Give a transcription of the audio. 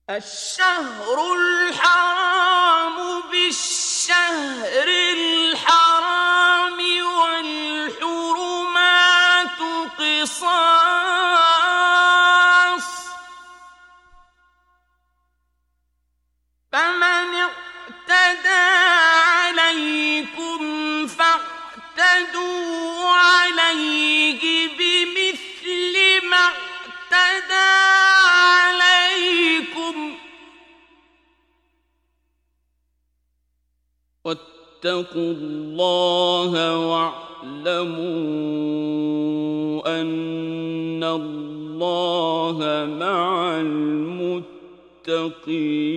الشهر الحرام بالشهر الحرام والحرمات قصاص، فمن اعتدى عليكم فاعتدوا عليه بمثل ما اعتدى عليكم، واتقوا الله واعلموا أن الله مع المتقين.